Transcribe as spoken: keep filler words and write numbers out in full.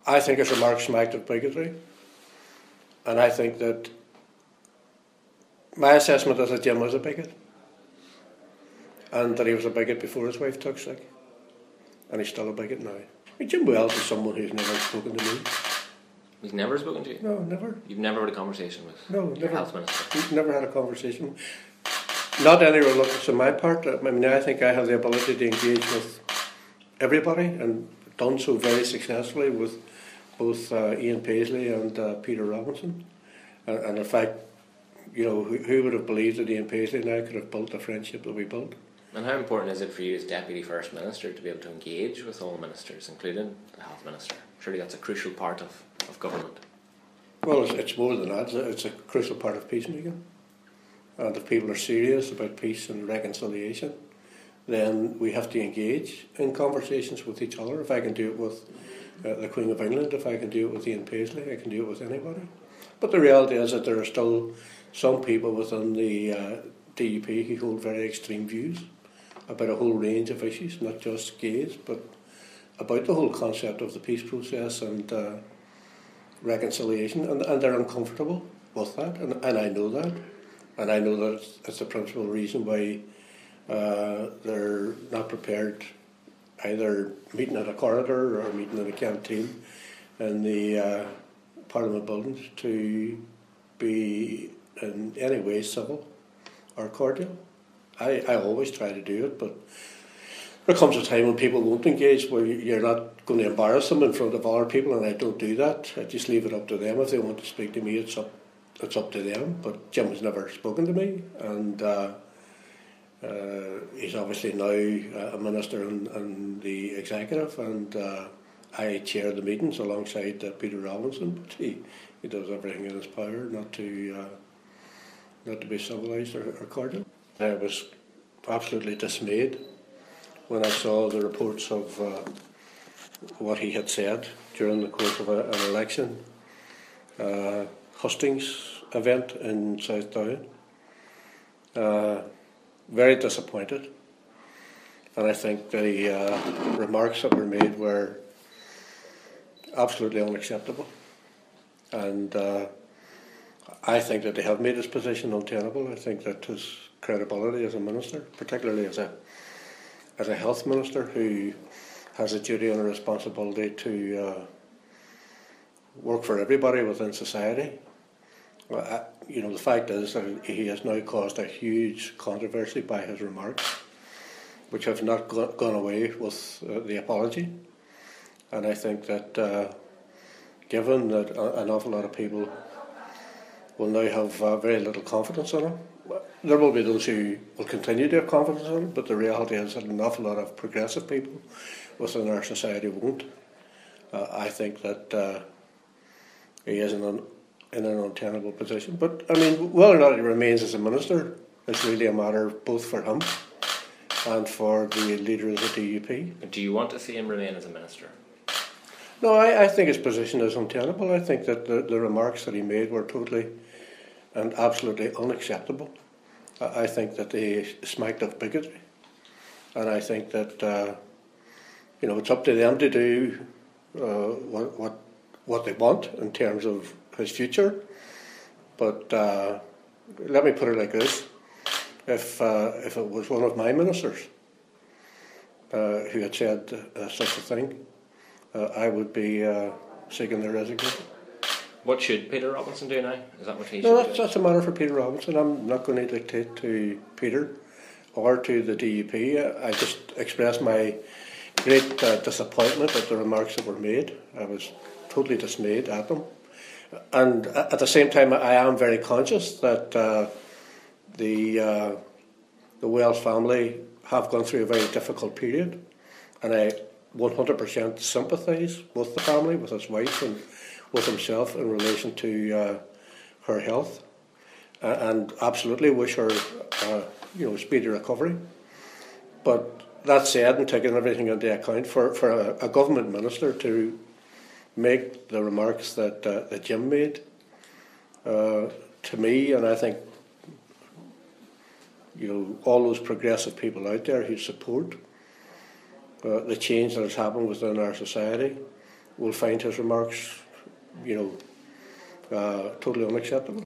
I think his remarks smacked of bigotry, and I think that my assessment is that Jim was a bigot, and that he was a bigot before his wife took sick, and he's still a bigot now. I mean, Jim Wells is someone who's never spoken to me. He's never spoken to you? No, never. You've never had a conversation with no, your never. health minister? We've never had a conversation. Not any reluctance on my part. I mean, I think I have the ability to engage with everybody, and done so very successfully with both uh, Ian Paisley and uh, Peter Robinson. And, and in fact, you know, who, who would have believed that Ian Paisley and I could have built the friendship that we built? And how important is it for you as Deputy First Minister to be able to engage with all ministers, including the Health Minister? Surely that's a crucial part of, of government. Well, it's, it's more than that. It's a, it's a crucial part of peacemaking. And if people are serious about peace and reconciliation, then we have to engage in conversations with each other. If I can do it with uh, the Queen of England, if I can do it with Ian Paisley, I can do it with anybody. But the reality is that there are still some people within the uh, D U P who hold very extreme views about a whole range of issues, not just gays, but about the whole concept of the peace process and uh, reconciliation, and, and they're uncomfortable with that, and, and I know that, and I know that it's, it's the principal reason why uh, they're not prepared either meeting at a corridor or meeting in a canteen in the uh, Parliament buildings to be in any way civil or cordial. I, I always try to do it, but there comes a time when people won't engage, where you're not going to embarrass them in front of other people, and I don't do that. I just leave it up to them. If they want to speak to me, it's up it's up to them. But Jim has never spoken to me, and uh, uh, he's obviously now a minister in, in the executive, and uh, I chair the meetings alongside uh, Peter Robinson. But he, he does everything in his power not to uh, not to be civilised or, or cordial. I was absolutely dismayed when I saw the reports of uh, what he had said during the course of a, an election uh, hustings event in South Down. Uh, very disappointed, and I think the uh, remarks that were made were absolutely unacceptable, and uh, I think that they have made his position untenable. I think that his credibility as a minister, particularly as a as a health minister who has a duty and a responsibility to uh, work for everybody within society. Well, I, you know, the fact is that he has now caused a huge controversy by his remarks, which have not go- gone away with uh, the apology. And I think that uh, given that a- an awful lot of people will now have uh, very little confidence in him, there will be those who will continue to have confidence in him, but the reality is that an awful lot of progressive people within our society won't. Uh, I think that uh, he is in an, in an untenable position. But, I mean, whether or not he remains as a minister is really a matter both for him and for the leader of the D U P. Do you want to see him remain as a minister? No, I, I think his position is untenable. I think that the, the remarks that he made were totally and absolutely unacceptable. I think that they smacked of bigotry, and I think that uh, you know, it's up to them to do uh, what, what what they want in terms of his future. But uh, let me put it like this: if uh, if it was one of my ministers uh, who had said uh, such a thing, uh, I would be uh, seeking their resignation. What should Peter Robinson do now? Is that what he no, should that's, do? that's a matter for Peter Robinson. I'm not going to dictate to Peter or to the D U P. I just expressed my great uh, disappointment at the remarks that were made. I was totally dismayed at them. And at the same time, I am very conscious that uh, the, uh, the Wells family have gone through a very difficult period. And I one hundred percent sympathise with the family, with his wife and with himself in relation to uh, her health, uh, and absolutely wish her, uh, you know, speedy recovery. But that said, and taking everything into account, for for a, a government minister to make the remarks that uh, that Jim made, uh, to me, and I think, you know, all those progressive people out there who support uh, the change that has happened within our society, will find his remarks, you know, uh, totally unacceptable.